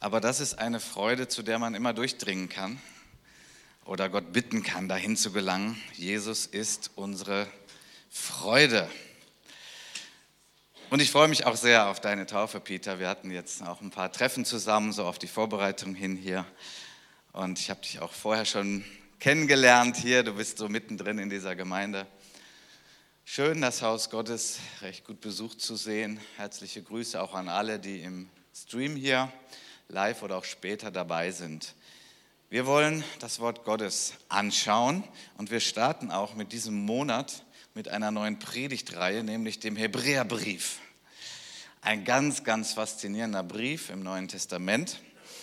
Aber das ist eine Freude, zu der man immer durchdringen kann oder Gott bitten kann, dahin zu gelangen. Jesus ist unsere Freude. Und ich freue mich auch sehr auf deine Taufe, Peter. Wir hatten jetzt auch ein paar Treffen zusammen, so auf die Vorbereitung hin hier. Und ich habe dich auch vorher schon kennengelernt hier. Du bist so mittendrin in dieser Gemeinde. Schön, das Haus Gottes recht gut besucht zu sehen. Herzliche Grüße auch an alle, die im Stream hier live oder auch später dabei sind. Wir wollen das Wort Gottes anschauen und wir starten auch mit diesem Monat mit einer neuen Predigtreihe, nämlich dem Hebräerbrief. Ein ganz, ganz faszinierender Brief im Neuen Testament.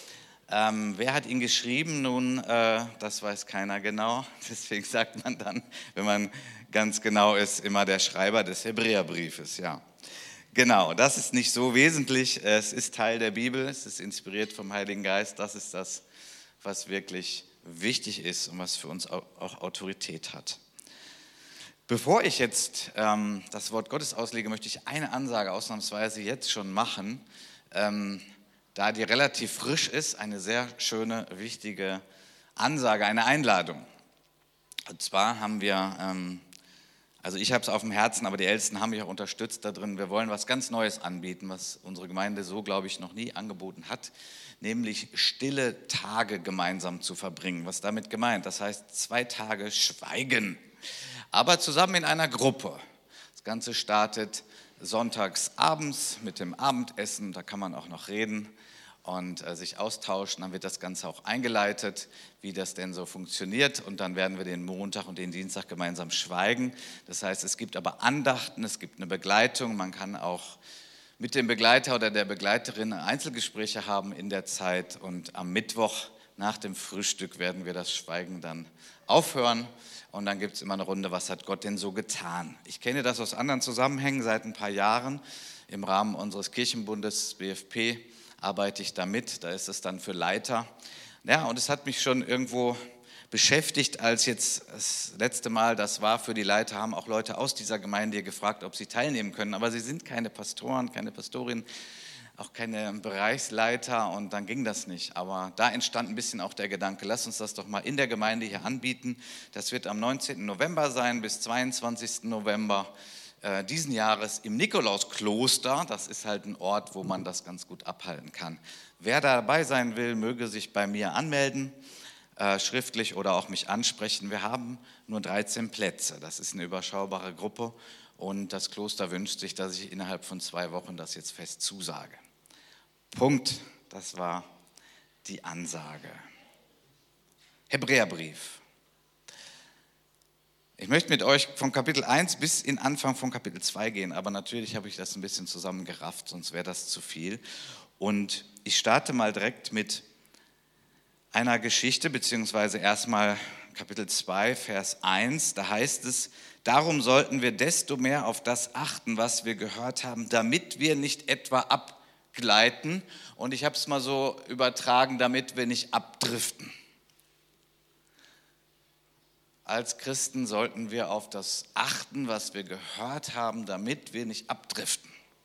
Wer hat ihn geschrieben? Nun, das weiß keiner genau. Deswegen sagt man dann, wenn man ganz genau ist, immer der Schreiber des Hebräerbriefes. Ja, genau, das ist nicht so wesentlich. Es ist Teil der Bibel, es ist inspiriert vom Heiligen Geist. Das ist das, was wirklich wichtig ist und was für uns auch Autorität hat. Bevor ich jetzt das Wort Gottes auslege, möchte ich eine Ansage ausnahmsweise jetzt schon machen, da die relativ frisch ist, eine sehr schöne, wichtige Ansage, eine Einladung. Und zwar haben wir, also ich habe es auf dem Herzen, aber die Ältesten haben mich auch unterstützt da drin. Wir wollen was ganz Neues anbieten, was unsere Gemeinde so, glaube ich, noch nie angeboten hat, nämlich stille Tage gemeinsam zu verbringen. Was damit gemeint? Das heißt 2 Tage Schweigen, aber zusammen in einer Gruppe. Das Ganze startet sonntags abends mit dem Abendessen, da kann man auch noch reden und sich austauschen. Dann wird das Ganze auch eingeleitet, wie das denn so funktioniert. Und dann werden wir den Montag und den Dienstag gemeinsam schweigen. Das heißt, es gibt aber Andachten, es gibt eine Begleitung. Man kann auch mit dem Begleiter oder der Begleiterin Einzelgespräche haben in der Zeit. Und am Mittwoch nach dem Frühstück werden wir das Schweigen dann aufhören. Und dann gibt es immer eine Runde, was hat Gott denn so getan? Ich kenne das aus anderen Zusammenhängen seit ein paar Jahren. Im Rahmen unseres Kirchenbundes BFP arbeite ich da mit. Da ist es dann für Leiter. Ja, und es hat mich schon irgendwo beschäftigt, als jetzt das letzte Mal das war für die Leiter, haben auch Leute aus dieser Gemeinde hier gefragt, ob sie teilnehmen können. Aber sie sind keine Pastoren, keine Pastorin, auch keine Bereichsleiter und dann ging das nicht. Aber da entstand ein bisschen auch der Gedanke, lass uns das doch mal in der Gemeinde hier anbieten. Das wird am 19. November sein bis 22. November diesen Jahres im Nikolauskloster. Das ist halt ein Ort, wo man das ganz gut abhalten kann. Wer dabei sein will, möge sich bei mir anmelden, schriftlich oder auch mich ansprechen. Wir haben nur 13 Plätze. Das ist eine überschaubare Gruppe und das Kloster wünscht sich, dass ich innerhalb von 2 Wochen das jetzt fest zusage. Punkt, das war die Ansage. Hebräerbrief. Ich möchte mit euch von Kapitel 1 bis in Anfang von Kapitel 2 gehen, aber natürlich habe ich das ein bisschen zusammengerafft, sonst wäre das zu viel. Und ich starte mal direkt mit einer Geschichte, beziehungsweise erstmal Kapitel 2, Vers 1. Da heißt es, darum sollten wir desto mehr auf das achten, was wir gehört haben, damit wir nicht etwa abgleiten. Und ich habe es mal so übertragen, damit wir nicht abdriften. Als Christen sollten wir auf das achten, was wir gehört haben, damit wir nicht abdriften.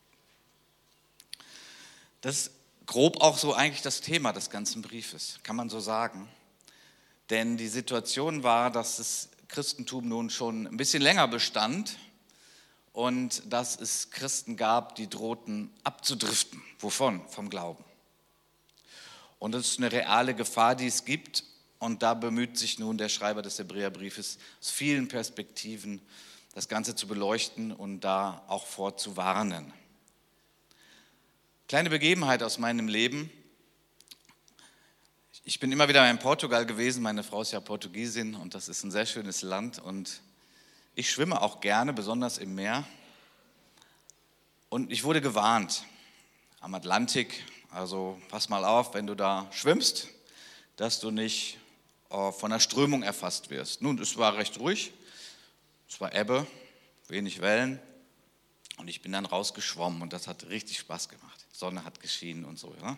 Das ist grob auch so eigentlich das Thema des ganzen Briefes, kann man so sagen. Denn die Situation war, dass das Christentum nun schon ein bisschen länger bestand und dass es Christen gab, die drohten abzudriften. Wovon? Vom Glauben. Und das ist eine reale Gefahr, die es gibt. Und da bemüht sich nun der Schreiber des Hebräerbriefes aus vielen Perspektiven, das Ganze zu beleuchten und da auch vorzuwarnen. Kleine Begebenheit aus meinem Leben. Ich bin immer wieder in Portugal gewesen, meine Frau ist ja Portugiesin und das ist ein sehr schönes Land und ich schwimme auch gerne, besonders im Meer. Und ich wurde gewarnt am Atlantik, also pass mal auf, wenn du da schwimmst, dass du nicht von der Strömung erfasst wirst. Nun, es war recht ruhig, es war Ebbe, wenig Wellen und ich bin dann rausgeschwommen und das hat richtig Spaß gemacht. Die Sonne hat geschienen und so. Ja.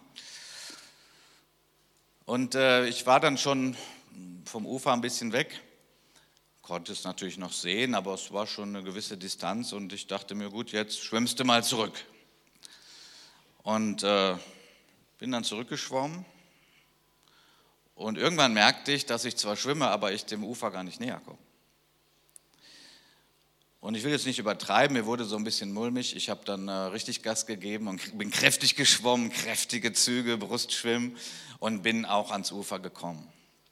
Und ich war dann schon vom Ufer ein bisschen weg, konnte es natürlich noch sehen, aber es war schon eine gewisse Distanz und ich dachte mir, gut, jetzt schwimmst du mal zurück. Und bin dann zurückgeschwommen und irgendwann merkte ich, dass ich zwar schwimme, aber ich dem Ufer gar nicht näher komme. Und ich will jetzt nicht übertreiben, mir wurde so ein bisschen mulmig. Ich habe dann richtig Gas gegeben und bin kräftig geschwommen, kräftige Züge, Brustschwimmen und bin auch ans Ufer gekommen.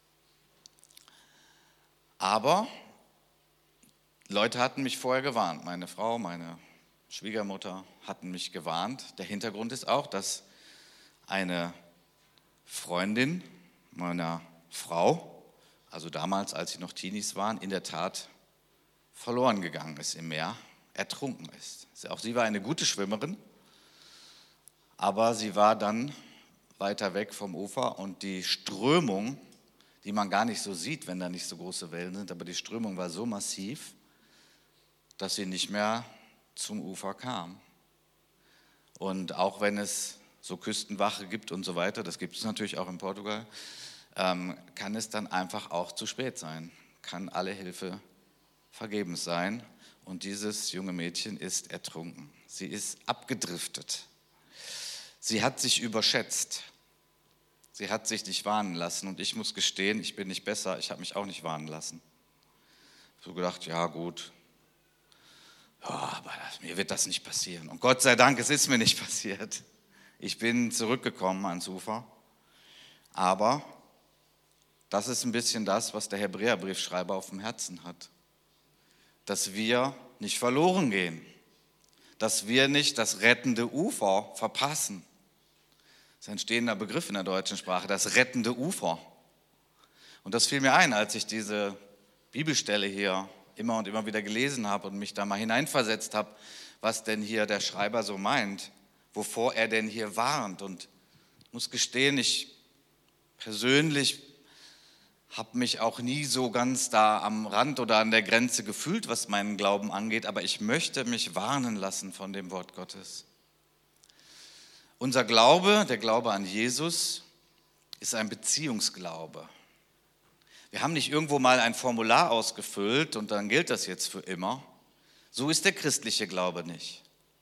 Aber Leute hatten mich vorher gewarnt. Meine Frau, meine Schwiegermutter hatten mich gewarnt. Der Hintergrund ist auch, dass eine Freundin meiner Frau, also damals, als sie noch Teenies waren, in der Tat verloren gegangen ist im Meer, ertrunken ist. Auch sie war eine gute Schwimmerin, aber sie war dann weiter weg vom Ufer und die Strömung, die man gar nicht so sieht, wenn da nicht so große Wellen sind, aber die Strömung war so massiv, dass sie nicht mehr zum Ufer kam. Und auch wenn es so Küstenwache gibt und so weiter, das gibt es natürlich auch in Portugal, kann es dann einfach auch zu spät sein, kann alle Hilfe vergebens sein und dieses junge Mädchen ist ertrunken. Sie ist abgedriftet. Sie hat sich überschätzt. Sie hat sich nicht warnen lassen und ich muss gestehen, ich bin nicht besser, ich habe mich auch nicht warnen lassen. So gedacht, ja gut, ja, aber mir wird das nicht passieren. Und Gott sei Dank, es ist mir nicht passiert. Ich bin zurückgekommen ans Ufer, aber das ist ein bisschen das, was der Hebräerbriefschreiber auf dem Herzen hat. Dass wir nicht verloren gehen, dass wir nicht das rettende Ufer verpassen. Das ist ein stehender Begriff in der deutschen Sprache, das rettende Ufer. Und das fiel mir ein, als ich diese Bibelstelle hier immer und immer wieder gelesen habe und mich da mal hineinversetzt habe, was denn hier der Schreiber so meint, wovor er denn hier warnt. Und ich muss gestehen, ich persönlich habe mich auch nie so ganz da am Rand oder an der Grenze gefühlt, was meinen Glauben angeht, aber ich möchte mich warnen lassen von dem Wort Gottes. Unser Glaube, der Glaube an Jesus, ist ein Beziehungsglaube. Wir haben nicht irgendwo mal ein Formular ausgefüllt und dann gilt das jetzt für immer. So ist der christliche Glaube nicht.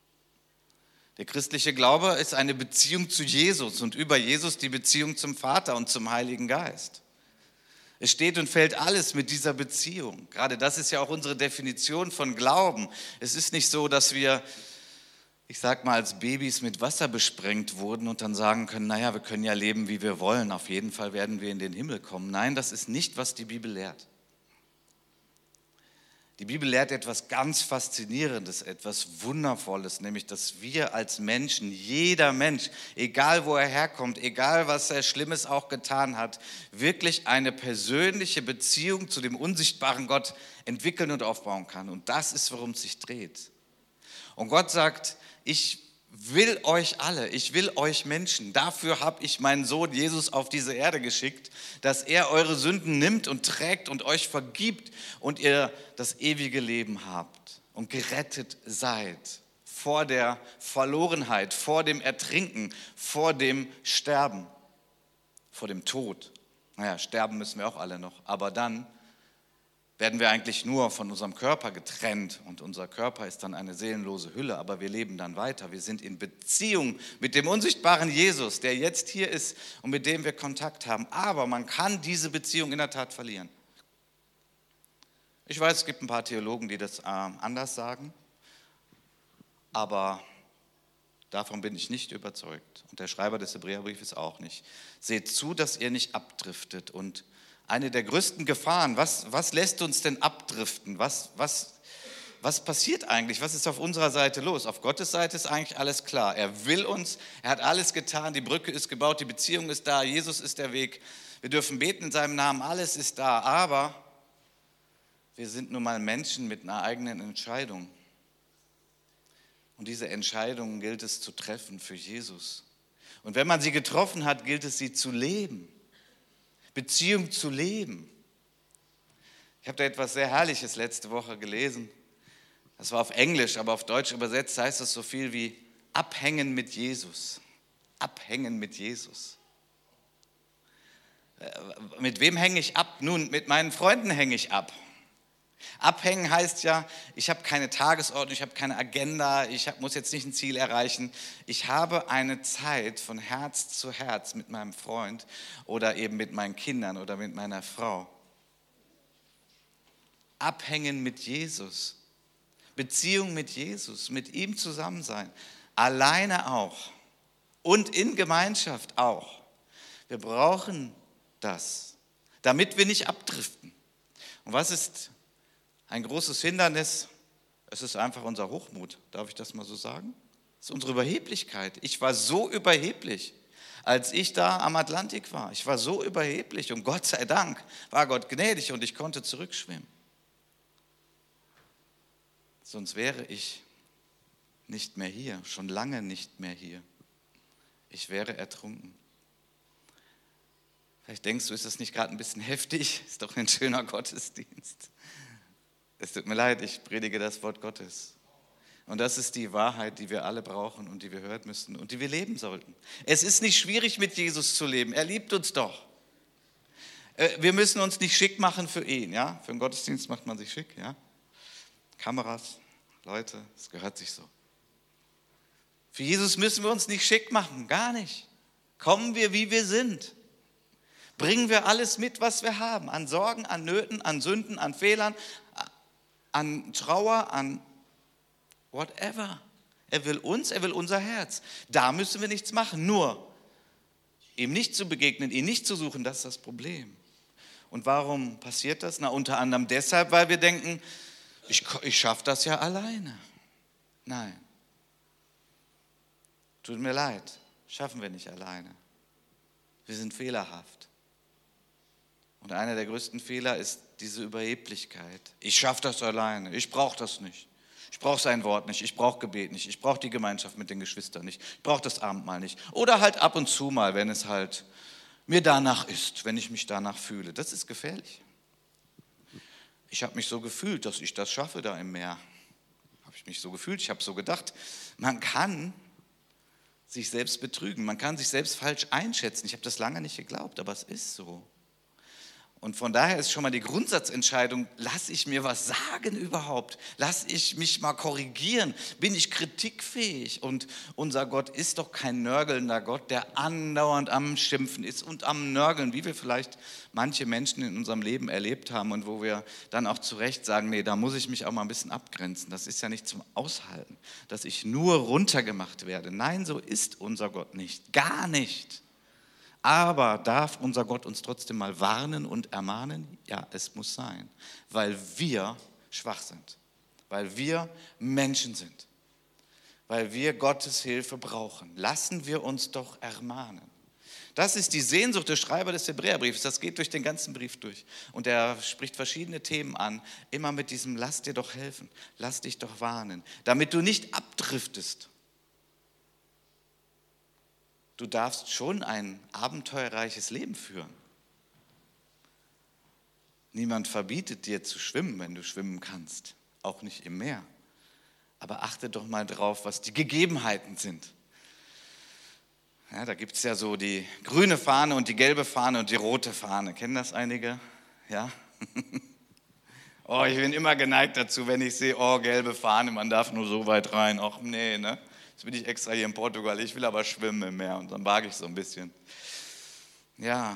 Der christliche Glaube ist eine Beziehung zu Jesus und über Jesus die Beziehung zum Vater und zum Heiligen Geist. Es steht und fällt alles mit dieser Beziehung. Gerade das ist ja auch unsere Definition von Glauben. Es ist nicht so, dass wir, ich sag mal, als Babys mit Wasser besprengt wurden und dann sagen können, naja, wir können ja leben, wie wir wollen. Auf jeden Fall werden wir in den Himmel kommen. Nein, das ist nicht, was die Bibel lehrt. Die Bibel lehrt etwas ganz Faszinierendes, etwas Wundervolles, nämlich, dass wir als Menschen, jeder Mensch, egal wo er herkommt, egal was er Schlimmes auch getan hat, wirklich eine persönliche Beziehung zu dem unsichtbaren Gott entwickeln und aufbauen kann. Und das ist, worum es sich dreht. Und Gott sagt, ich will euch alle, ich will euch Menschen. Dafür habe ich meinen Sohn Jesus auf diese Erde geschickt, dass er eure Sünden nimmt und trägt und euch vergibt und ihr das ewige Leben habt und gerettet seid vor der Verlorenheit, vor dem Ertrinken, vor dem Sterben, vor dem Tod. Naja, sterben müssen wir auch alle noch, aber dann werden wir eigentlich nur von unserem Körper getrennt und unser Körper ist dann eine seelenlose Hülle, aber wir leben dann weiter. Wir sind in Beziehung mit dem unsichtbaren Jesus, der jetzt hier ist und mit dem wir Kontakt haben. Aber man kann diese Beziehung in der Tat verlieren. Ich weiß, es gibt ein paar Theologen, die das anders sagen, aber davon bin ich nicht überzeugt. Und der Schreiber des Hebräerbriefes auch nicht. Seht zu, dass ihr nicht abdriftet. Und eine der größten Gefahren, was lässt uns denn abdriften? Was passiert eigentlich? Was ist auf unserer Seite los? Auf Gottes Seite ist eigentlich alles klar. Er will uns, er hat alles getan, die Brücke ist gebaut, die Beziehung ist da, Jesus ist der Weg. Wir dürfen beten in seinem Namen, alles ist da. Aber wir sind nun mal Menschen mit einer eigenen Entscheidung. Und diese Entscheidungen gilt es zu treffen für Jesus. Und wenn man sie getroffen hat, gilt es sie zu leben. Beziehung zu leben. Ich habe da etwas sehr Herrliches letzte Woche gelesen. Das war auf Englisch, aber auf Deutsch übersetzt heißt es so viel wie abhängen mit Jesus. Abhängen mit Jesus. Mit wem hänge ich ab? Nun, mit meinen Freunden hänge ich ab. Abhängen heißt ja, ich habe keine Tagesordnung, ich habe keine Agenda, muss jetzt nicht ein Ziel erreichen. Ich habe eine Zeit von Herz zu Herz mit meinem Freund oder eben mit meinen Kindern oder mit meiner Frau. Abhängen mit Jesus, Beziehung mit Jesus, mit ihm zusammen sein, alleine auch und in Gemeinschaft auch. Wir brauchen das, damit wir nicht abdriften. Und was ist ein großes Hindernis? Es ist einfach unser Hochmut, darf ich das mal so sagen? Es ist unsere Überheblichkeit. Ich war so überheblich, als ich da am Atlantik war. Ich war so überheblich und Gott sei Dank war Gott gnädig und ich konnte zurückschwimmen. Sonst wäre ich nicht mehr hier, schon lange nicht mehr hier. Ich wäre ertrunken. Vielleicht denkst du, ist das nicht gerade ein bisschen heftig? Ist doch ein schöner Gottesdienst. Es tut mir leid, ich predige das Wort Gottes. Und das ist die Wahrheit, die wir alle brauchen und die wir hören müssen und die wir leben sollten. Es ist nicht schwierig, mit Jesus zu leben. Er liebt uns doch. Wir müssen uns nicht schick machen für ihn. Ja? Für einen Gottesdienst macht man sich schick. Ja? Kameras, Leute, es gehört sich so. Für Jesus müssen wir uns nicht schick machen, gar nicht. Kommen wir, wie wir sind. Bringen wir alles mit, was wir haben, an Sorgen, an Nöten, an Sünden, an Fehlern, an Trauer, an whatever. Er will uns, er will unser Herz. Da müssen wir nichts machen, nur ihm nicht zu begegnen, ihn nicht zu suchen, das ist das Problem. Und warum passiert das? Na, unter anderem deshalb, weil wir denken, ich schaffe das ja alleine. Nein. Tut mir leid, schaffen wir nicht alleine. Wir sind fehlerhaft. Und einer der größten Fehler ist diese Überheblichkeit. Ich schaffe das alleine, ich brauche das nicht. Ich brauche sein Wort nicht, ich brauche Gebet nicht, ich brauche die Gemeinschaft mit den Geschwistern nicht, ich brauche das Abendmahl nicht. Oder halt ab und zu mal, wenn es halt mir danach ist, wenn ich mich danach fühle. Das ist gefährlich. Ich habe mich so gefühlt, dass ich das schaffe da im Meer. Habe ich mich so gefühlt, ich habe so gedacht. Man kann sich selbst betrügen, man kann sich selbst falsch einschätzen. Ich habe das lange nicht geglaubt, aber es ist so. Und von daher ist schon mal die Grundsatzentscheidung, lasse ich mir was sagen überhaupt? Lasse ich mich mal korrigieren? Bin ich kritikfähig? Und unser Gott ist doch kein nörgelnder Gott, der andauernd am Schimpfen ist und am Nörgeln, wie wir vielleicht manche Menschen in unserem Leben erlebt haben und wo wir dann auch zu Recht sagen, nee, da muss ich mich auch mal ein bisschen abgrenzen. Das ist ja nicht zum Aushalten, dass ich nur runtergemacht werde. Nein, so ist unser Gott nicht, gar nicht. Aber darf unser Gott uns trotzdem mal warnen und ermahnen? Ja, es muss sein, weil wir schwach sind, weil wir Menschen sind, weil wir Gottes Hilfe brauchen. Lassen wir uns doch ermahnen. Das ist die Sehnsucht des Schreibers des Hebräerbriefs, das geht durch den ganzen Brief durch. Und er spricht verschiedene Themen an, immer mit diesem lass dir doch helfen, lass dich doch warnen, damit du nicht abdriftest. Du darfst schon ein abenteuerreiches Leben führen. Niemand verbietet dir zu schwimmen, wenn du schwimmen kannst, auch nicht im Meer. Aber achte doch mal drauf, was die Gegebenheiten sind. Ja, da gibt es ja so die grüne Fahne und die gelbe Fahne und die rote Fahne. Kennen das einige? Ja? Oh, ich bin immer geneigt dazu, wenn ich sehe, oh, gelbe Fahne, man darf nur so weit rein. Och nee, ne? Jetzt bin ich extra hier in Portugal, ich will aber schwimmen im Meer und dann wage ich so ein bisschen. Ja,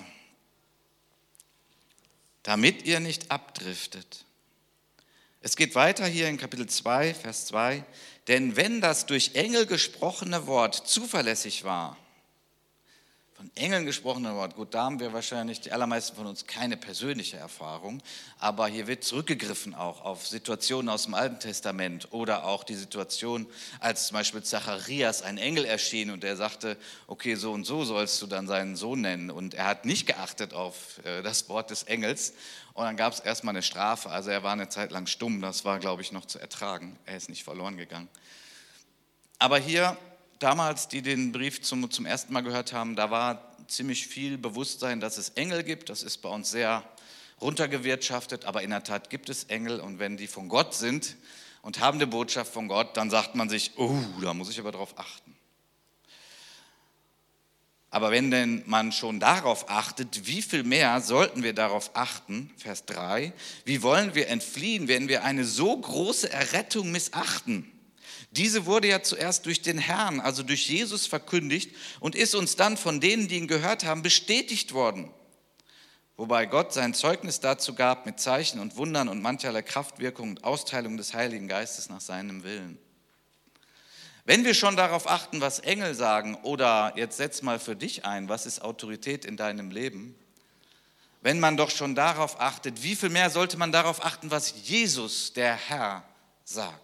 damit ihr nicht abdriftet. Es geht weiter hier in Kapitel 2, Vers 2. Denn wenn das durch Engel gesprochene Wort zuverlässig war, von Engeln gesprochene Wort, gut, da haben wir wahrscheinlich die allermeisten von uns keine persönliche Erfahrung, aber hier wird zurückgegriffen auch auf Situationen aus dem Alten Testament oder auch die Situation, als zum Beispiel Zacharias ein Engel erschien und er sagte, okay, so und so sollst du dann seinen Sohn nennen, und er hat nicht geachtet auf das Wort des Engels und dann gab es erstmal eine Strafe, also er war eine Zeit lang stumm, das war, glaube ich, noch zu ertragen, er ist nicht verloren gegangen. Aber hier damals, die den Brief zum ersten Mal gehört haben, da war ziemlich viel Bewusstsein, dass es Engel gibt. Das ist bei uns sehr runtergewirtschaftet, aber in der Tat gibt es Engel. Und wenn die von Gott sind und haben eine Botschaft von Gott, dann sagt man sich, oh, da muss ich aber drauf achten. Aber wenn denn man schon darauf achtet, wie viel mehr sollten wir darauf achten, Vers 3, wie wollen wir entfliehen, wenn wir eine so große Errettung missachten? Diese wurde ja zuerst durch den Herrn, also durch Jesus verkündigt und ist uns dann von denen, die ihn gehört haben, bestätigt worden. Wobei Gott sein Zeugnis dazu gab mit Zeichen und Wundern und mancherlei Kraftwirkung und Austeilung des Heiligen Geistes nach seinem Willen. Wenn wir schon darauf achten, was Engel sagen, oder jetzt setz mal für dich ein, was ist Autorität in deinem Leben? Wenn man doch schon darauf achtet, wie viel mehr sollte man darauf achten, was Jesus, der Herr, sagt?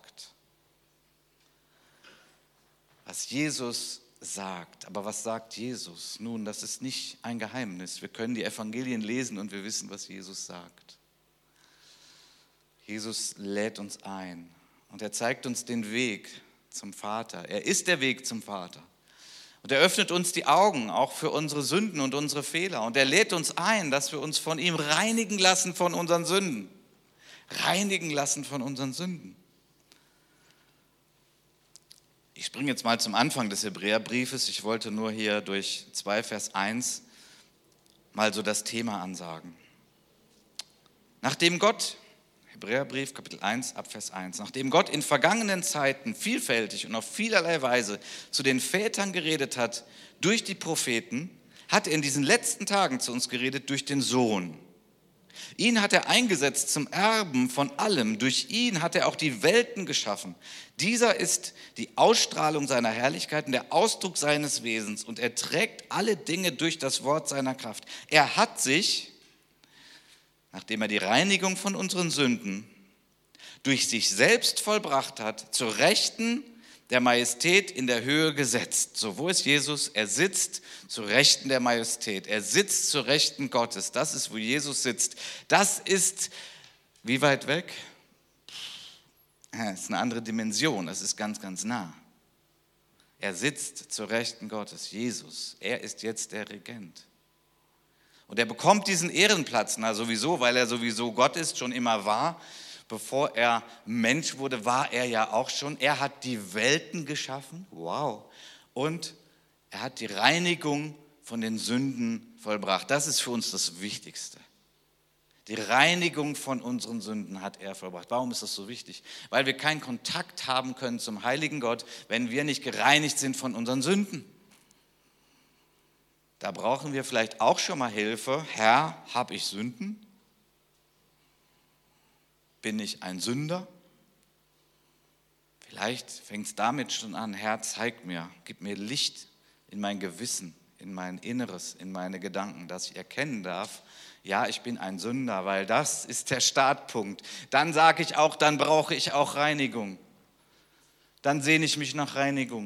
Was Jesus sagt. Aber was sagt Jesus? Nun, das ist nicht ein Geheimnis. Wir können die Evangelien lesen und wir wissen, was Jesus sagt. Jesus lädt uns ein und er zeigt uns den Weg zum Vater. Er ist der Weg zum Vater. Und er öffnet uns die Augen auch für unsere Sünden und unsere Fehler. Und er lädt uns ein, dass wir uns von ihm reinigen lassen von unseren Sünden. Reinigen lassen von unseren Sünden. Ich springe jetzt mal zum Anfang des Hebräerbriefes. Ich wollte nur hier durch 2 Vers 1 mal so das Thema ansagen. Nachdem Gott, Hebräerbrief Kapitel 1 ab Vers 1, nachdem Gott in vergangenen Zeiten vielfältig und auf vielerlei Weise zu den Vätern geredet hat durch die Propheten, hat er in diesen letzten Tagen zu uns geredet durch den Sohn. Ihn hat er eingesetzt zum Erben von allem. Durch ihn hat er auch die Welten geschaffen. Dieser ist die Ausstrahlung seiner Herrlichkeit und der Ausdruck seines Wesens. Und er trägt alle Dinge durch das Wort seiner Kraft. Er hat sich, nachdem er die Reinigung von unseren Sünden durch sich selbst vollbracht hat, zur Rechten der Majestät in der Höhe gesetzt. So, wo ist Jesus? Er sitzt zur Rechten der Majestät. Er sitzt zur Rechten Gottes. Das ist, wo Jesus sitzt. Das ist, wie weit weg? Das ist eine andere Dimension. Das ist ganz, ganz nah. Er sitzt zur Rechten Gottes. Jesus, er ist jetzt der Regent. Und er bekommt diesen Ehrenplatz, sowieso, weil er sowieso Gott ist, schon immer war. Bevor er Mensch wurde, war er ja auch schon. Er hat die Welten geschaffen. Wow. Und er hat die Reinigung von den Sünden vollbracht. Das ist für uns das Wichtigste. Die Reinigung von unseren Sünden hat er vollbracht. Warum ist das so wichtig? Weil wir keinen Kontakt haben können zum heiligen Gott, wenn wir nicht gereinigt sind von unseren Sünden. Da brauchen wir vielleicht auch schon mal Hilfe. Herr, habe ich Sünden? Bin ich ein Sünder? Vielleicht fängt es damit schon an. Herr, zeig mir, gib mir Licht in mein Gewissen, in mein Inneres, in meine Gedanken, dass ich erkennen darf, ja, ich bin ein Sünder, weil das ist der Startpunkt. Dann sage ich auch, dann brauche ich auch Reinigung. Dann sehne ich mich nach Reinigung.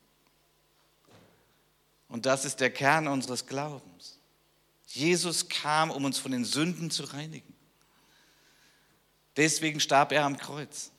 Und das ist der Kern unseres Glaubens. Jesus kam, um uns von den Sünden zu reinigen. Deswegen starb er am Kreuz.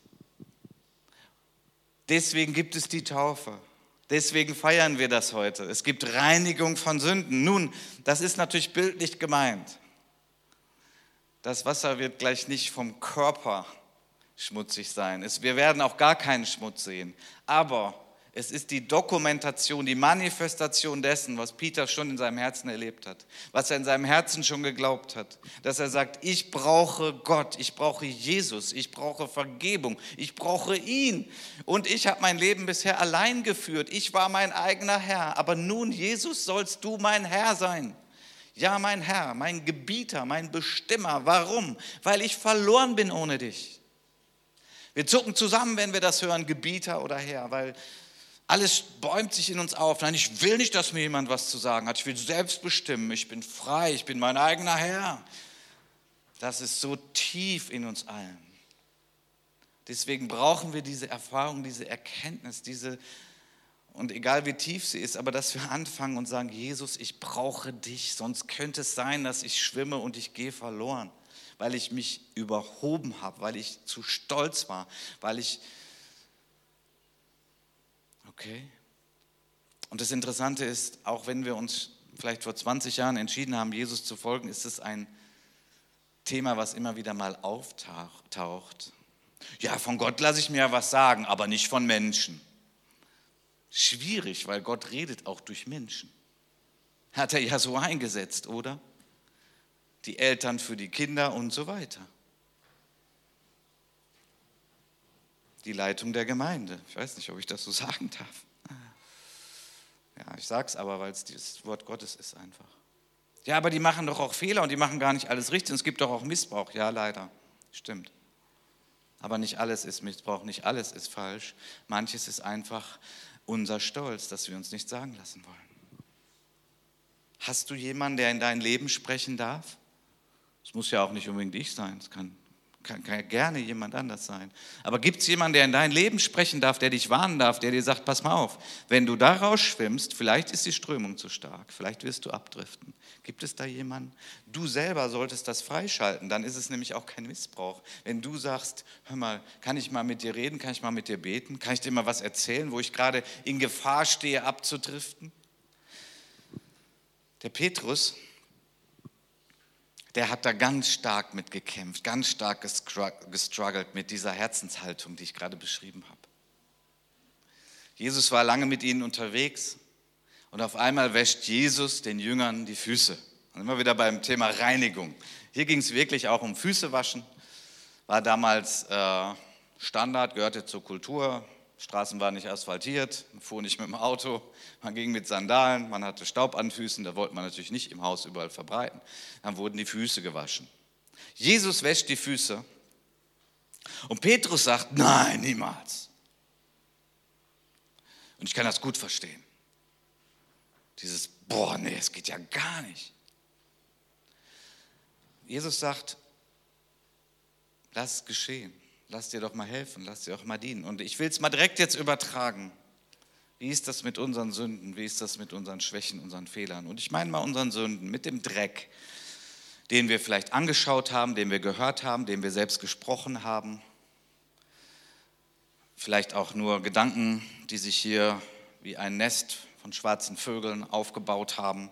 Deswegen gibt es die Taufe. Deswegen feiern wir das heute. Es gibt Reinigung von Sünden. Nun, das ist natürlich bildlich gemeint. Das Wasser wird gleich nicht vom Körper schmutzig sein. Wir werden auch gar keinen Schmutz sehen. Aber es ist die Dokumentation, die Manifestation dessen, was Peter schon in seinem Herzen erlebt hat, was er in seinem Herzen schon geglaubt hat, dass er sagt, ich brauche Gott, ich brauche Jesus, ich brauche Vergebung, ich brauche ihn. Und ich habe mein Leben bisher allein geführt, ich war mein eigener Herr, aber nun, Jesus, sollst du mein Herr sein. Ja, mein Herr, mein Gebieter, mein Bestimmer. Warum? Weil ich verloren bin ohne dich. Wir zucken zusammen, wenn wir das hören, Gebieter oder Herr, weil alles bäumt sich in uns auf. Nein, ich will nicht, dass mir jemand was zu sagen hat. Ich will selbst bestimmen. Ich bin frei. Ich bin mein eigener Herr. Das ist so tief in uns allen. Deswegen brauchen wir diese Erfahrung, diese Erkenntnis, und egal wie tief sie ist, aber dass wir anfangen und sagen, Jesus, ich brauche dich. Sonst könnte es sein, dass ich schwimme und ich gehe verloren, weil ich mich überhoben habe, weil ich zu stolz war, Okay. Und das Interessante ist, auch wenn wir uns vielleicht vor 20 Jahren entschieden haben, Jesus zu folgen, ist es ein Thema, was immer wieder mal auftaucht. Ja, von Gott lasse ich mir ja was sagen, aber nicht von Menschen. Schwierig, weil Gott redet auch durch Menschen. Hat er ja so eingesetzt, oder? Die Eltern für die Kinder und so weiter. Die Leitung der Gemeinde. Ich weiß nicht, ob ich das so sagen darf. Ja, ich sage es aber, weil es das Wort Gottes ist einfach. Ja, aber die machen doch auch Fehler und die machen gar nicht alles richtig. Und es gibt doch auch Missbrauch. Ja, leider. Stimmt. Aber nicht alles ist Missbrauch, nicht alles ist falsch. Manches ist einfach unser Stolz, dass wir uns nicht sagen lassen wollen. Hast du jemanden, der in dein Leben sprechen darf? Es muss ja auch nicht unbedingt ich sein, es kann gerne jemand anders sein. Aber gibt es jemanden, der in dein Leben sprechen darf, der dich warnen darf, der dir sagt, pass mal auf, wenn du da rausschwimmst, vielleicht ist die Strömung zu stark, vielleicht wirst du abdriften. Gibt es da jemanden? Du selber solltest das freischalten, dann ist es nämlich auch kein Missbrauch. Wenn du sagst, hör mal, kann ich mal mit dir reden, kann ich mal mit dir beten, kann ich dir mal was erzählen, wo ich gerade in Gefahr stehe, abzudriften? Der Petrus, der hat da ganz stark mit gekämpft, ganz stark gestruggelt mit dieser Herzenshaltung, die ich gerade beschrieben habe. Jesus war lange mit ihnen unterwegs und auf einmal wäscht Jesus den Jüngern die Füße. Und immer wieder beim Thema Reinigung. Hier ging es wirklich auch um Füße waschen, war damals Standard, gehörte zur Kultur. Straßen waren nicht asphaltiert, man fuhr nicht mit dem Auto, man ging mit Sandalen, man hatte Staub an Füßen, da wollte man natürlich nicht im Haus überall verbreiten. Dann wurden die Füße gewaschen. Jesus wäscht die Füße und Petrus sagt, nein, niemals. Und ich kann das gut verstehen. Dieses, boah, nee, es geht ja gar nicht. Jesus sagt, lass es geschehen. Lass dir doch mal helfen, lass dir doch mal dienen. Und ich will es mal direkt jetzt übertragen. Wie ist das mit unseren Sünden? Wie ist das mit unseren Schwächen, unseren Fehlern? Und ich meine mal unseren Sünden, mit dem Dreck, den wir vielleicht angeschaut haben, den wir gehört haben, den wir selbst gesprochen haben. Vielleicht auch nur Gedanken, die sich hier wie ein Nest von schwarzen Vögeln aufgebaut haben.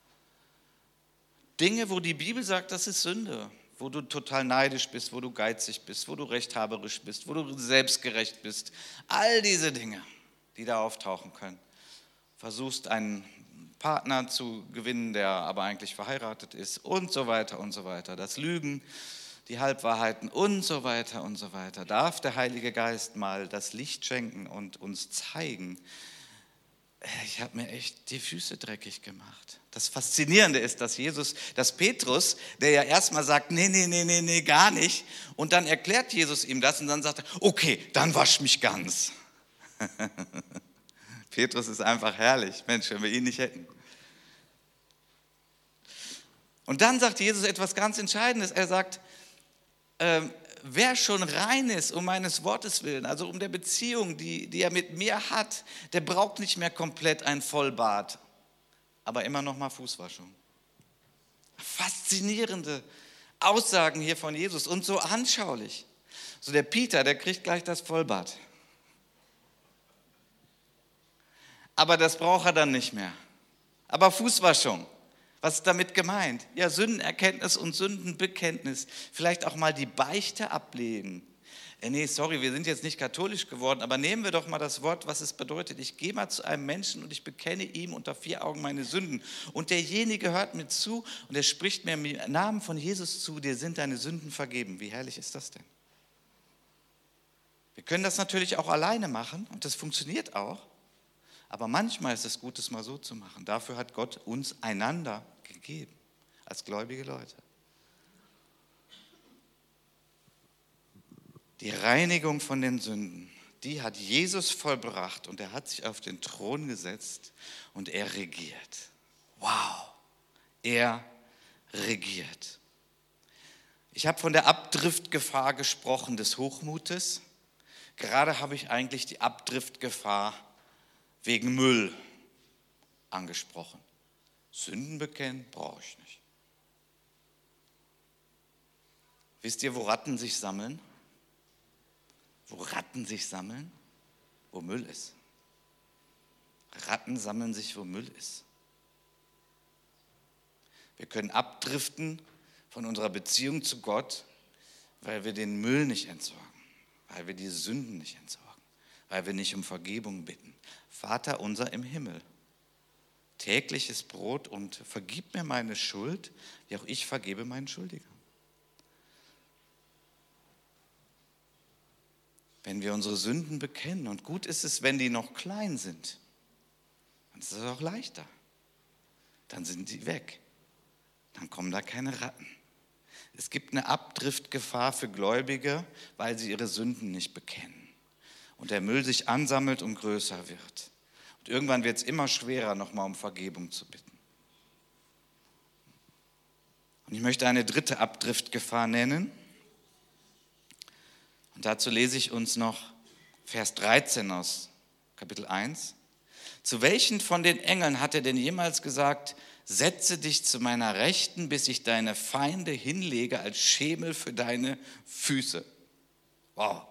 Dinge, wo die Bibel sagt, das ist Sünde. Wo du total neidisch bist, wo du geizig bist, wo du rechthaberisch bist, wo du selbstgerecht bist. All diese Dinge, die da auftauchen können. Versuchst einen Partner zu gewinnen, der aber eigentlich verheiratet ist und so weiter und so weiter. Das Lügen, die Halbwahrheiten und so weiter und so weiter. Darf der Heilige Geist mal das Licht schenken und uns zeigen, ich habe mir echt die Füße dreckig gemacht. Das Faszinierende ist, dass Petrus, der ja erstmal sagt, nee, gar nicht. Und dann erklärt Jesus ihm das und dann sagt er, okay, dann wasch mich ganz. Petrus ist einfach herrlich. Mensch, wenn wir ihn nicht hätten. Und dann sagt Jesus etwas ganz Entscheidendes. Er sagt, wer schon rein ist um meines Wortes willen, also um der Beziehung, die er mit mir hat, der braucht nicht mehr komplett ein Vollbad, aber immer noch mal Fußwaschung. Faszinierende Aussagen hier von Jesus und so anschaulich. So der Peter, der kriegt gleich das Vollbad. Aber das braucht er dann nicht mehr. Aber Fußwaschung. Was ist damit gemeint? Ja, Sündenerkenntnis und Sündenbekenntnis. Vielleicht auch mal die Beichte ablegen. Nee, sorry, wir sind jetzt nicht katholisch geworden, aber nehmen wir doch mal das Wort, was es bedeutet. Ich gehe mal zu einem Menschen und ich bekenne ihm unter 4 Augen meine Sünden. Und derjenige hört mir zu und er spricht mir im Namen von Jesus zu, dir sind deine Sünden vergeben. Wie herrlich ist das denn? Wir können das natürlich auch alleine machen und das funktioniert auch. Aber manchmal ist es gut, es mal so zu machen. Dafür hat Gott uns einander gegeben, als gläubige Leute. Die Reinigung von den Sünden, die hat Jesus vollbracht und er hat sich auf den Thron gesetzt und er regiert. Wow, er regiert. Ich habe von der Abdriftgefahr gesprochen des Hochmutes. Gerade habe ich eigentlich die Abdriftgefahr wegen Müll angesprochen. Sünden bekennen brauche ich nicht. Wisst ihr, wo Ratten sich sammeln? Wo Ratten sich sammeln? Wo Müll ist. Ratten sammeln sich, wo Müll ist. Wir können abdriften von unserer Beziehung zu Gott, weil wir den Müll nicht entsorgen, weil wir die Sünden nicht entsorgen, weil wir nicht um Vergebung bitten. Vater unser im Himmel, tägliches Brot und vergib mir meine Schuld, wie auch ich vergebe meinen Schuldigern. Wenn wir unsere Sünden bekennen, und gut ist es, wenn die noch klein sind, dann ist es auch leichter. Dann sind die weg. Dann kommen da keine Ratten. Es gibt eine Abdriftgefahr für Gläubige, weil sie ihre Sünden nicht bekennen. Und der Müll sich ansammelt und größer wird. Und irgendwann wird es immer schwerer, nochmal um Vergebung zu bitten. Und ich möchte eine dritte Abdriftgefahr nennen. Und dazu lese ich uns noch Vers 13 aus Kapitel 1. Zu welchen von den Engeln hat er denn jemals gesagt, setze dich zu meiner Rechten, bis ich deine Feinde hinlege als Schemel für deine Füße? Wow.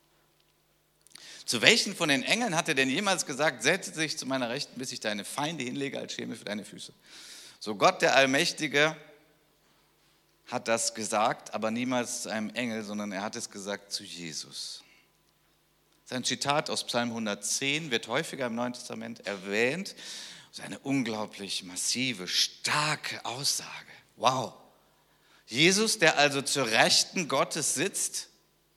Zu welchen von den Engeln hat er denn jemals gesagt, setze dich zu meiner Rechten, bis ich deine Feinde hinlege als Schemel für deine Füße? So Gott, der Allmächtige, hat das gesagt, aber niemals zu einem Engel, sondern er hat es gesagt zu Jesus. Das ist ein Zitat aus Psalm 110, wird häufiger im Neuen Testament erwähnt. Das ist eine unglaublich massive, starke Aussage. Wow. Jesus, der also zur Rechten Gottes sitzt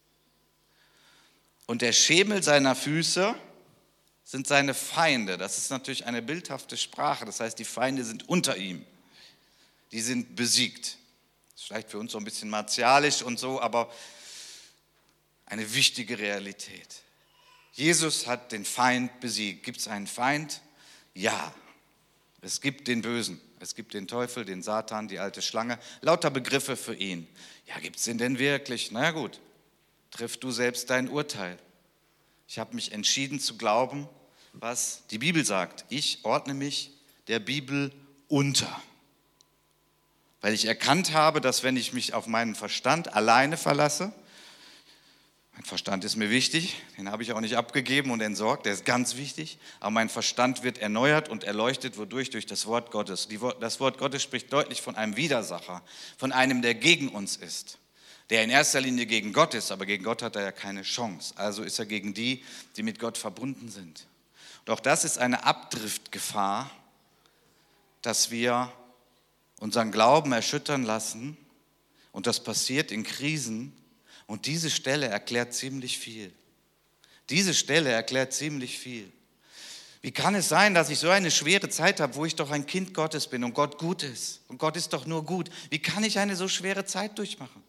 und der Schemel seiner Füße sind seine Feinde. Das ist natürlich eine bildhafte Sprache. Das heißt, die Feinde sind unter ihm. Die sind besiegt. Das ist vielleicht für uns so ein bisschen martialisch und so, aber eine wichtige Realität. Jesus hat den Feind besiegt. Gibt es einen Feind? Ja. Es gibt den Bösen. Es gibt den Teufel, den Satan, die alte Schlange. Lauter Begriffe für ihn. Ja, gibt es den denn wirklich? Na ja, gut, triff du selbst dein Urteil. Ich habe mich entschieden zu glauben, was die Bibel sagt. Ich ordne mich der Bibel unter. Weil ich erkannt habe, dass wenn ich mich auf meinen Verstand alleine verlasse, mein Verstand ist mir wichtig, den habe ich auch nicht abgegeben und entsorgt, der ist ganz wichtig, aber mein Verstand wird erneuert und erleuchtet, wodurch? Durch das Wort Gottes. Das Wort Gottes spricht deutlich von einem Widersacher, von einem, der gegen uns ist, der in erster Linie gegen Gott ist, aber gegen Gott hat er ja keine Chance. Also ist er gegen die, die mit Gott verbunden sind. Und auch das ist eine Abdriftgefahr, dass wir unseren Glauben erschüttern lassen und das passiert in Krisen. Und diese Stelle erklärt ziemlich viel. Diese Stelle erklärt ziemlich viel. Wie kann es sein, dass ich so eine schwere Zeit habe, wo ich doch ein Kind Gottes bin und Gott gut ist? Und Gott ist doch nur gut. Wie kann ich eine so schwere Zeit durchmachen?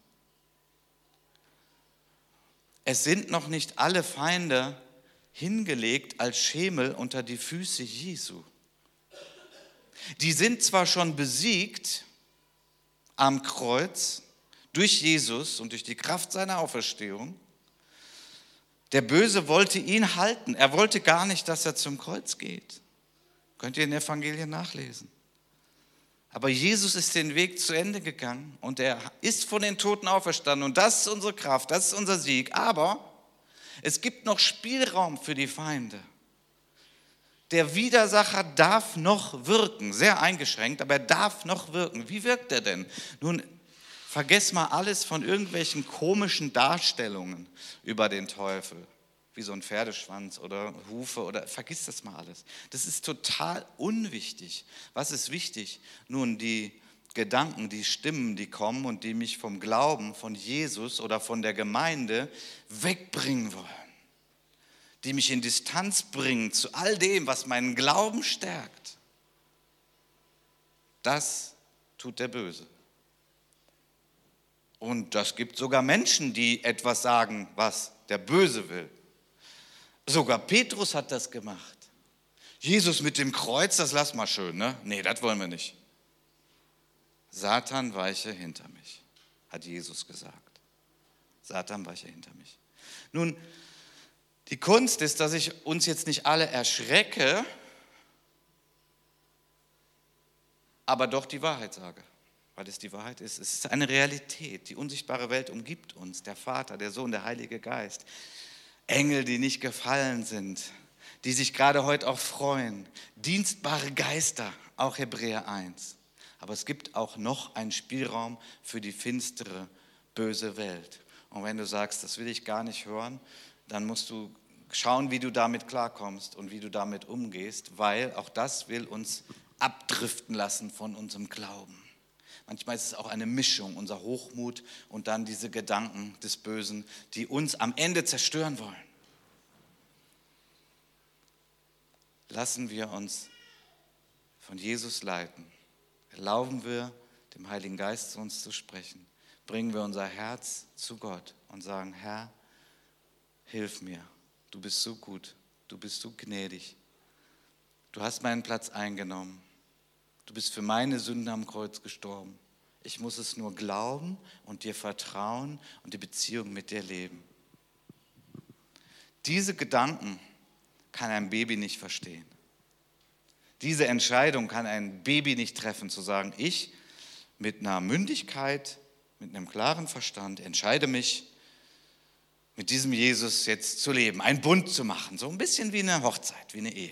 Es sind noch nicht alle Feinde hingelegt als Schemel unter die Füße Jesu. Die sind zwar schon besiegt am Kreuz, durch Jesus und durch die Kraft seiner Auferstehung. Der Böse wollte ihn halten. Er wollte gar nicht, dass er zum Kreuz geht. Könnt ihr in den Evangelien nachlesen. Aber Jesus ist den Weg zu Ende gegangen und er ist von den Toten auferstanden. Und das ist unsere Kraft, das ist unser Sieg. Aber es gibt noch Spielraum für die Feinde. Der Widersacher darf noch wirken, sehr eingeschränkt, aber er darf noch wirken. Wie wirkt er denn? Nun, vergess mal alles von irgendwelchen komischen Darstellungen über den Teufel, wie so ein Pferdeschwanz oder Hufe oder vergiss das mal alles. Das ist total unwichtig. Was ist wichtig? Nun, die Gedanken, die Stimmen, die kommen und die mich vom Glauben, von Jesus oder von der Gemeinde wegbringen wollen. Die mich in Distanz bringen zu all dem, was meinen Glauben stärkt. Das tut der Böse. Und das gibt sogar Menschen, die etwas sagen, was der Böse will. Sogar Petrus hat das gemacht. Jesus mit dem Kreuz, das lass mal schön, ne? Nee, das wollen wir nicht. Satan, weiche hinter mich, hat Jesus gesagt. Satan, weiche hinter mich. Nun, die Kunst ist, dass ich uns jetzt nicht alle erschrecke, aber doch die Wahrheit sage. Weil es die Wahrheit ist. Es ist eine Realität. Die unsichtbare Welt umgibt uns. Der Vater, der Sohn, der Heilige Geist. Engel, die nicht gefallen sind, die sich gerade heute auch freuen. Dienstbare Geister, auch Hebräer 1. Aber es gibt auch noch einen Spielraum für die finstere, böse Welt. Und wenn du sagst, das will ich gar nicht hören, dann musst du schauen, wie du damit klarkommst und wie du damit umgehst, weil auch das will uns abdriften lassen von unserem Glauben. Manchmal ist es auch eine Mischung, unser Hochmut und dann diese Gedanken des Bösen, die uns am Ende zerstören wollen. Lassen wir uns von Jesus leiten. Erlauben wir dem Heiligen Geist zu uns zu sprechen. Bringen wir unser Herz zu Gott und sagen, Herr, hilf mir. Du bist so gut, du bist so gnädig. Du hast meinen Platz eingenommen. Du bist für meine Sünden am Kreuz gestorben. Ich muss es nur glauben und dir vertrauen und die Beziehung mit dir leben. Diese Gedanken kann ein Baby nicht verstehen. Diese Entscheidung kann ein Baby nicht treffen, zu sagen, ich mit einer Mündigkeit, mit einem klaren Verstand entscheide mich, mit diesem Jesus jetzt zu leben, einen Bund zu machen, so ein bisschen wie eine Hochzeit, wie eine Ehe.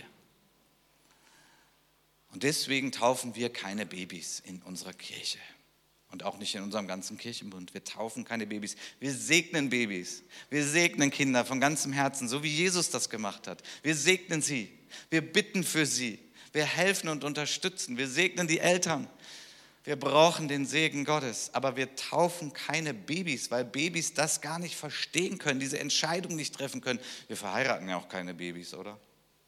Und deswegen taufen wir keine Babys in unserer Kirche und auch nicht in unserem ganzen Kirchenbund. Wir taufen keine Babys, wir segnen Babys, wir segnen Kinder von ganzem Herzen, so wie Jesus das gemacht hat. Wir segnen sie, wir bitten für sie, wir helfen und unterstützen, wir segnen die Eltern. Wir brauchen den Segen Gottes, aber wir taufen keine Babys, weil Babys das gar nicht verstehen können, diese Entscheidung nicht treffen können. Wir verheiraten ja auch keine Babys, oder?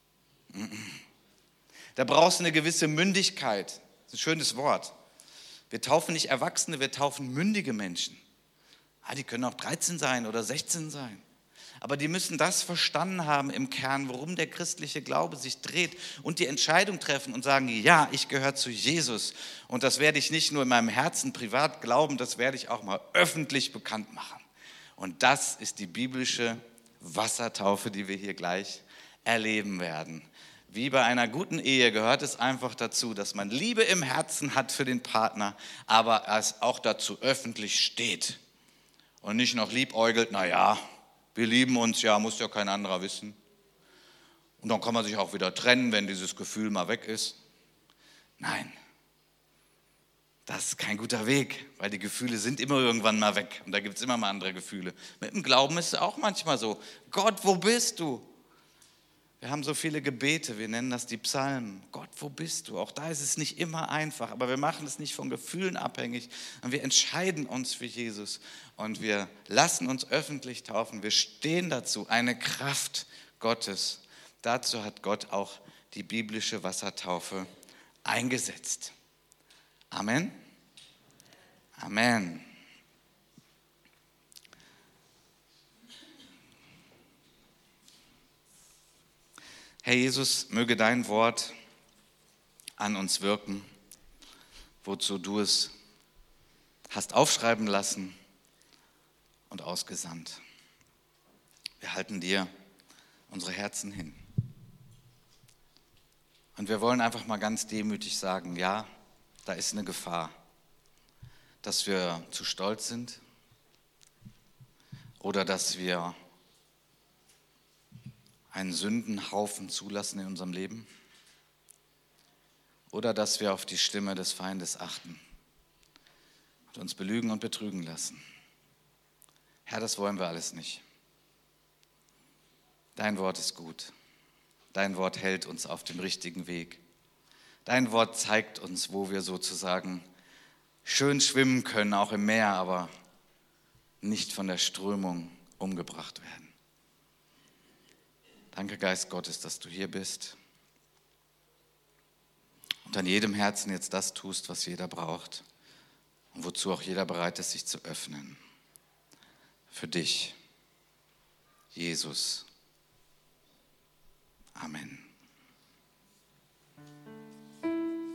Da brauchst du eine gewisse Mündigkeit. Das ist ein schönes Wort. Wir taufen nicht Erwachsene, wir taufen mündige Menschen. Die können auch 13 sein oder 16 sein. Aber die müssen das verstanden haben im Kern, worum der christliche Glaube sich dreht und die Entscheidung treffen und sagen, ja, ich gehöre zu Jesus. Und das werde ich nicht nur in meinem Herzen privat glauben, das werde ich auch mal öffentlich bekannt machen. Und das ist die biblische Wassertaufe, die wir hier gleich erleben werden. Wie bei einer guten Ehe gehört es einfach dazu, dass man Liebe im Herzen hat für den Partner, aber es auch dazu öffentlich steht und nicht noch liebäugelt, naja, wir lieben uns, ja, muss ja kein anderer wissen. Und dann kann man sich auch wieder trennen, wenn dieses Gefühl mal weg ist. Nein, das ist kein guter Weg, weil die Gefühle sind immer irgendwann mal weg und da gibt es immer mal andere Gefühle. Mit dem Glauben ist es auch manchmal so, Gott, wo bist du? Wir haben so viele Gebete, wir nennen das die Psalmen. Gott, wo bist du? Auch da ist es nicht immer einfach, aber wir machen es nicht von Gefühlen abhängig. Und wir entscheiden uns für Jesus und wir lassen uns öffentlich taufen. Wir stehen dazu, eine Kraft Gottes. Dazu hat Gott auch die biblische Wassertaufe eingesetzt. Amen. Amen. Herr Jesus, möge dein Wort an uns wirken, wozu du es hast aufschreiben lassen und ausgesandt. Wir halten dir unsere Herzen hin. Und wir wollen einfach mal ganz demütig sagen, ja, da ist eine Gefahr, dass wir zu stolz sind oder dass wir einen Sündenhaufen zulassen in unserem Leben oder dass wir auf die Stimme des Feindes achten und uns belügen und betrügen lassen. Herr, das wollen wir alles nicht. Dein Wort ist gut. Dein Wort hält uns auf dem richtigen Weg. Dein Wort zeigt uns, wo wir sozusagen schön schwimmen können, auch im Meer, aber nicht von der Strömung umgebracht werden. Danke, Geist Gottes, dass du hier bist und an jedem Herzen jetzt das tust, was jeder braucht und wozu auch jeder bereit ist, sich zu öffnen. Für dich, Jesus. Amen.